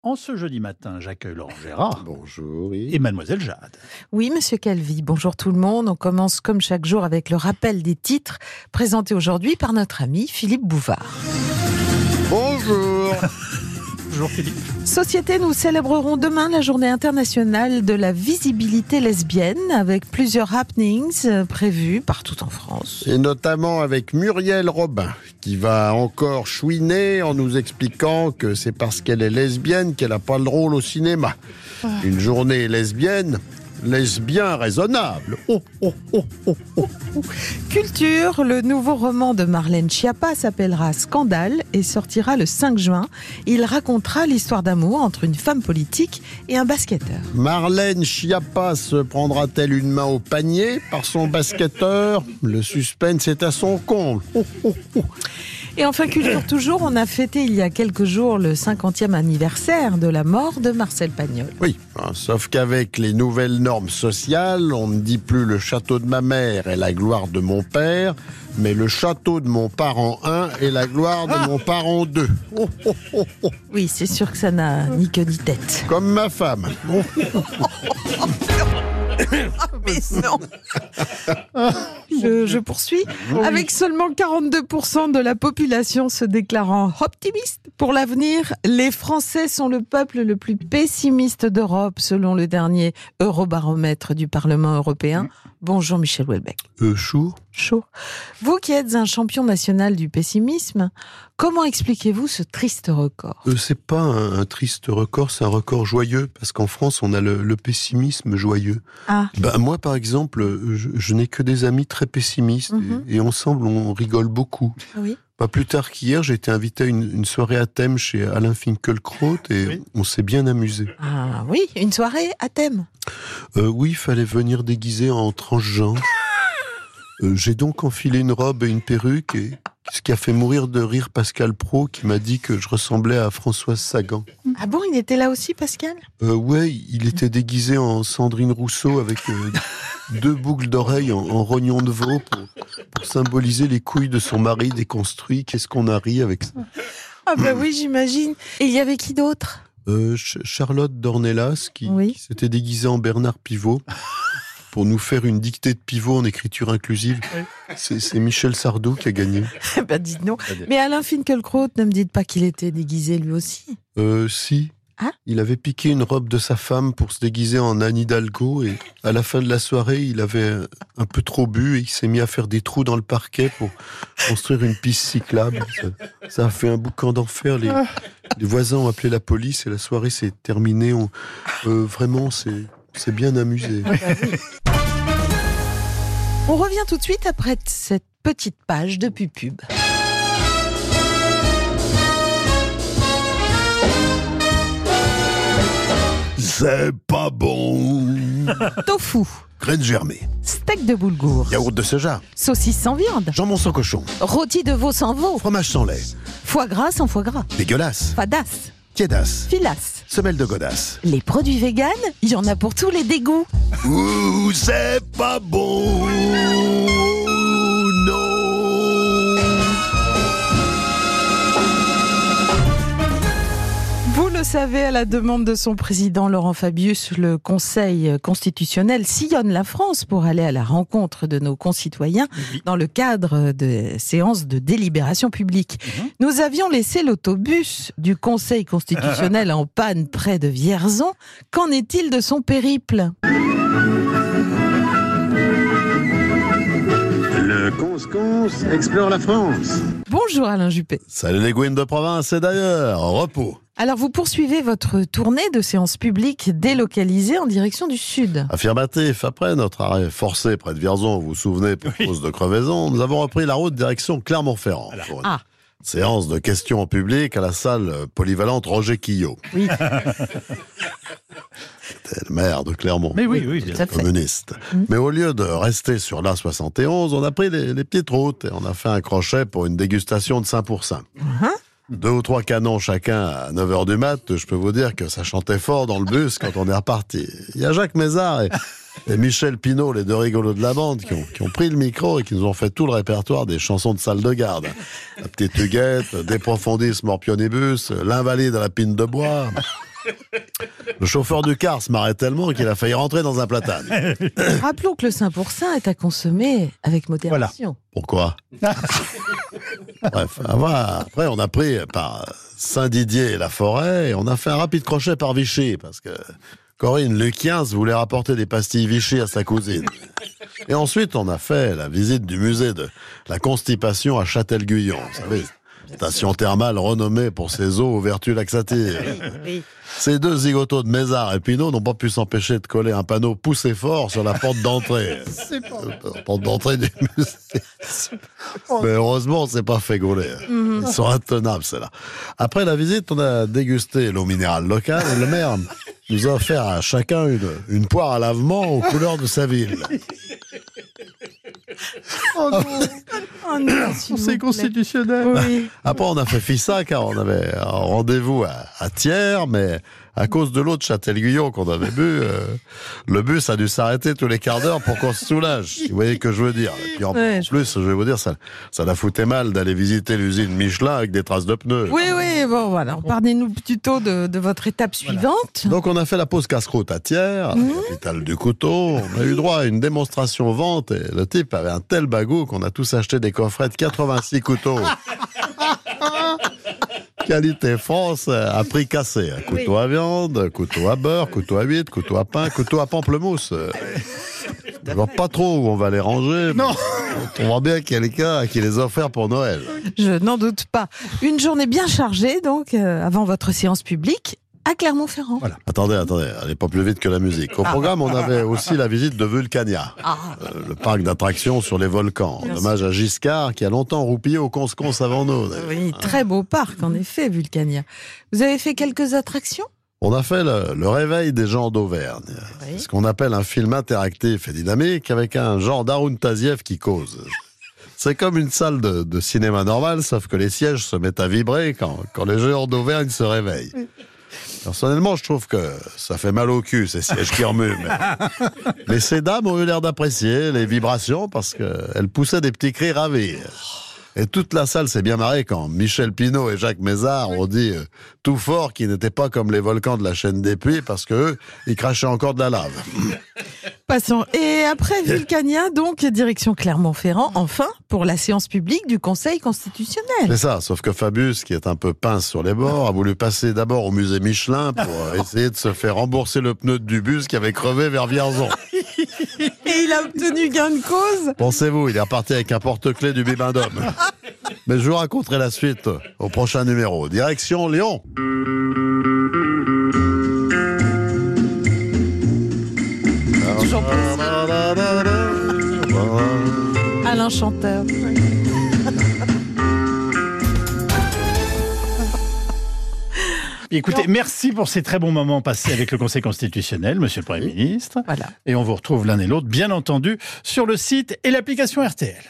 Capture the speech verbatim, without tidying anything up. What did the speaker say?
En ce jeudi matin, j'accueille Laurent Gérard. Bonjour. Oui. Et Mademoiselle Jade. Oui, Monsieur Calvi, bonjour tout le monde. On commence comme chaque jour avec le rappel des titres présentés aujourd'hui par notre ami Philippe Bouvard. Bonjour. Bonjour Philippe. Société, nous célébrerons demain la journée internationale de la visibilité lesbienne avec plusieurs happenings prévus partout en France. Et notamment avec Muriel Robin, qui va encore chouiner en nous expliquant que c'est parce qu'elle est lesbienne qu'elle n'a pas le rôle au cinéma. Une journée lesbienne, lesbien raisonnable. Oh, oh, oh, oh, oh. Culture, le nouveau roman de Marlène Schiappa s'appellera Scandale et sortira le cinq juin. Il racontera l'histoire d'amour entre une femme politique et un basketteur. Marlène Schiappa se prendra-t-elle une main au panier par son basketteur? Le suspense est à son comble. Oh, oh, oh. Et enfin, culture toujours, on a fêté il y a quelques jours le cinquantième anniversaire de la mort de Marcel Pagnol. Oui, hein, sauf qu'avec les nouvelles normes sociales, on ne dit plus le château de ma mère et la gloire de mon père, mais le château de mon parent un et la gloire de mon parent deux. Oh, oh, oh, oh. Oui, c'est sûr que ça n'a ni queue ni tête. Comme ma femme. Oh. Mais non. Je, je poursuis. Avec seulement quarante-deux pour cent de la population se déclarant optimiste pour l'avenir, les Français sont le peuple le plus pessimiste d'Europe, selon le dernier Eurobaromètre du Parlement européen. Bonjour Michel Houellebecq. Euh, chou. Chaud. Vous qui êtes un champion national du pessimisme, comment expliquez-vous ce triste record ? euh, C'est pas un, un triste record, c'est un record joyeux, parce qu'en France, on a le, le pessimisme joyeux. Ah. Ben, moi, par exemple, je, je n'ai que des amis très pessimistes, Mm-hmm. et, et ensemble, on rigole beaucoup. Oui. Pas plus tard qu'hier, j'ai été invité à une, une soirée à thème chez Alain Finkielkraut, et Oui. on s'est bien amusé. Ah oui, une soirée à thème. Euh, oui, il fallait venir déguisé en transgenre. Euh, j'ai donc enfilé une robe et une perruque, et ce qui a fait mourir de rire Pascal Praud, qui m'a dit que je ressemblais à Françoise Sagan. Ah bon, il était là aussi, Pascal ? Euh, ouais, il était déguisé en Sandrine Rousseau avec euh, deux boucles d'oreilles en, en rognon de veau pour, pour symboliser les couilles de son mari déconstruit. Qu'est-ce qu'on a ri avec ça? Ah bah oui, j'imagine. Et il y avait qui d'autre ? euh, Ch- Charlotte Dornelas qui, Oui. qui s'était déguisée en Bernard Pivot pour nous faire une dictée de Pivot en écriture inclusive. Oui. C'est, c'est Michel Sardou qui a gagné. Bah dites non. Mais Alain Finkielkraut, ne me dites pas qu'il était déguisé lui aussi. Euh, si. Ah. Il avait piqué une robe de sa femme pour se déguiser en Anne Hidalgo, et à la fin de la soirée, il avait un peu trop bu et il s'est mis à faire des trous dans le parquet pour construire une piste cyclable. Ça, ça a fait un boucan d'enfer. Les, les voisins ont appelé la police et la soirée s'est terminée. On, euh, vraiment, c'est, c'est bien amusé. On revient tout de suite après cette petite page de pub-pub. C'est pas bon. Tofu, Graines germées. steak de boulgour, Yaourt de soja. saucisse sans viande, Jambon sans cochon. rôti de veau sans veau, Fromage sans lait. foie gras sans foie gras, Dégueulasse. fadas, Tiédasse. filasse. Semelle de godasse. Les produits véganes, il y en a pour tous les dégoûts. Ouh, c'est pas bon. Non. Vous le savez, à la demande de son président Laurent Fabius, le Conseil constitutionnel sillonne la France pour aller à la rencontre de nos concitoyens Oui. dans le cadre de séances de délibération publique. Mhm. Nous avions laissé l'autobus du Conseil constitutionnel en panne près de Vierzon. Qu'en est-il de son périple ? Le Cons-Cons explore la France. Bonjour Alain Juppé. Salut les Gouines de province et d'ailleurs, repos. Alors vous poursuivez votre tournée de séances publiques délocalisées en direction du sud. Affirmatif, après notre arrêt forcé près de Vierzon, vous vous souvenez, pour Oui. cause de crevaison, nous avons repris la route direction Clermont-Ferrand. Alors. Pour une Ah. séance de questions en public à la salle polyvalente Roger Quillot. Oui, C'était le maire de Clermont. Mais oui, oui, bien tout à fait. Communiste. Mmh. Mais au lieu de rester sur l'A soixante et onze, on a pris les, les petites routes et on a fait un crochet pour une dégustation de cinq pour cent. Hein Deux ou trois canons chacun à neuf heures du mat, je peux vous dire que ça chantait fort dans le bus quand on est reparti. Il y a Jacques Mézard et, et Michel Pinault, les deux rigolos de la bande, qui ont, qui ont pris le micro et qui nous ont fait tout le répertoire des chansons de salle de garde. La petite Huguette, De profundis morpionibus, L'invalide à la pine de bois. Le chauffeur du car se marrait tellement qu'il a failli rentrer dans un platane. Rappelons que le cinq pour cent est à consommer avec modération. Pourquoi? Bref, après on a pris par Saint-Didier et la Forêt et on a fait un rapide crochet par Vichy parce que Corinne Luquiens voulait rapporter des pastilles Vichy à sa cousine. Et ensuite on a fait la visite du musée de la constipation à Châtel-Guyon, vous savez, station thermale renommée pour ses eaux aux vertus laxatives. Oui. Ces deux zigotos de Mézard et Pinot n'ont pas pu s'empêcher de coller un panneau poussé fort sur la porte d'entrée. La porte d'entrée du musée. Mais heureusement, on s'est pas fait gauler. Ils sont intenables, ceux-là. Après la visite, on a dégusté l'eau minérale locale et le maire nous a offert à chacun une, une poire à lavement aux couleurs de sa ville. Oh non, oh non, s'il vous Conseil plaît. constitutionnel. Oui. Après, on a fait Fissa car on avait un rendez-vous à, à Thiers, mais à cause de l'eau de Châtel-Guyon qu'on avait bu, euh, le bus a dû s'arrêter tous les quarts d'heure pour qu'on se soulage. Vous voyez ce que je veux dire. Et puis en Ouais, en je- plus, je vais vous dire, ça, ça la foutait mal d'aller visiter l'usine Michelin avec des traces de pneus. Oui, oui, bon, voilà. Parlez-nous plutôt de, de votre étape suivante. Donc on a fait la pause casse-croûte à Thiers, capitale du couteau. On a eu droit à une démonstration vente et le type avait un tel bagou qu'on a tous acheté des coffrets de quatre-vingt-six couteaux. Qualité France à prix cassé. Un couteau à viande, couteau à beurre, couteau à huître, couteau à pain, couteau à pamplemousse. Je vois pas trop où on va les ranger. Non. On trouvera bien quelqu'un à qui les offrir pour Noël. Je n'en doute pas. Une journée bien chargée, donc, euh, avant votre séance publique à Clermont-Ferrand. Voilà. Attendez, attendez, allez pas plus vite que la musique. Au programme, on avait aussi la visite de Vulcania, Ah, euh, le parc d'attractions sur les volcans. En hommage à Giscard, qui a longtemps roupillé au Cons-Cons avant nous. d'ailleurs. oui, très beau parc, en effet, Vulcania. Vous avez fait quelques attractions? On a fait le, le réveil des gens d'Auvergne. Oui. C'est ce qu'on appelle un film interactif et dynamique avec un genre d'Haroun Taziev qui cause. C'est comme une salle de, de cinéma normal, sauf que les sièges se mettent à vibrer quand, quand les gens d'Auvergne se réveillent. Personnellement, je trouve que ça fait mal au cul, ces sièges qui remuent. Mais, mais ces dames ont eu l'air d'apprécier les vibrations parce qu'elles poussaient des petits cris ravis. Et toute la salle s'est bien marrée quand Michel Pinot et Jacques Mézard ont dit euh, tout fort qu'ils n'étaient pas comme les volcans de la chaîne des Puys parce qu'eux, ils crachaient encore de la lave. Passons. Et après Vulcania, donc, direction Clermont-Ferrand, enfin, pour la séance publique du Conseil constitutionnel. C'est ça, sauf que Fabius, qui est un peu pince sur les bords, a voulu passer d'abord au musée Michelin pour euh, essayer de se faire rembourser le pneu du bus qui avait crevé vers Vierzon. Et il a obtenu gain de cause. Pensez-vous, il est reparti avec un porte-clés du Bibendum. Mais je vous raconterai la suite au prochain numéro. Direction Lyon. Toujours Alain Chanteur. Écoutez, merci pour ces très bons moments passés avec le Conseil constitutionnel, Monsieur le Premier ministre. Voilà. Et on vous retrouve l'un et l'autre, bien entendu, sur le site et l'application R T L.